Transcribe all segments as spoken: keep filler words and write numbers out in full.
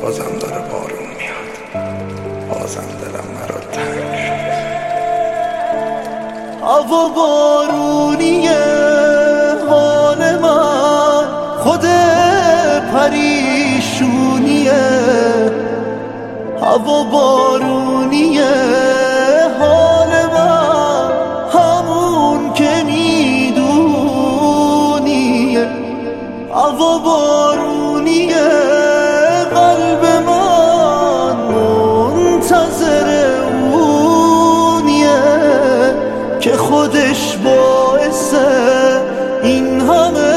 بازم داره بارون میاد، بازم دلم مرا تنگ شده. هوا بارونیه حال من، خود پریشونیه. هوا بارونیه حال من، همون که میدونیه. هوا بارونیه قلب من منتظر اونیه که خودش باعث این همه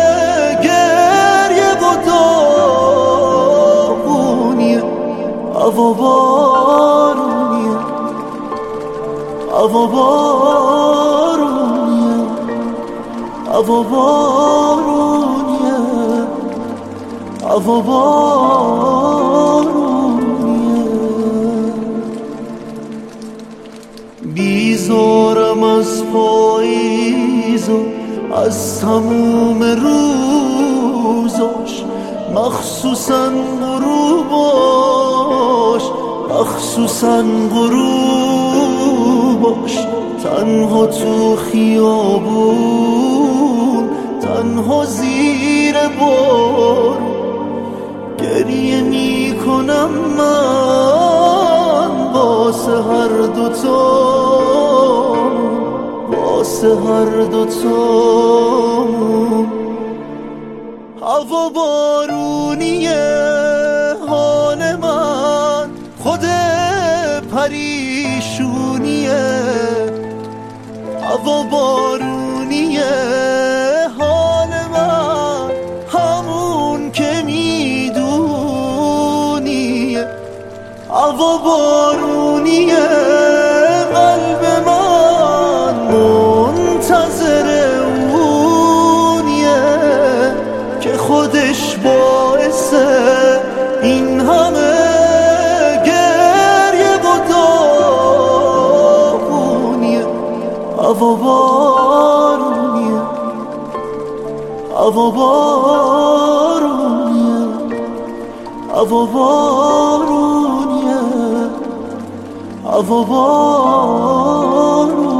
گریه و داغونیه. هوا بارونیه، هوا بارونیه، هوا بارونیه، هوا بارونیه. بیزارم از پاییز و از تموم روزاش، مخصوصا غروباش، مخصوصا غروباش. تنها تو خیابون، تنها زیر بار گریه میکنم من واسه هر دوتا، واسه هر دوتا. هوا بارونیه حال من، خود پریشونیه. هوا بارونیه حال من، همون که میدونیه. هوا بارونیه قلب من منتظر اونیه که خودش باعث این همه گریه و داغونیه. هوا بارونیه، هوا بارونیه، هوا بارونیه، هوا بارونیه.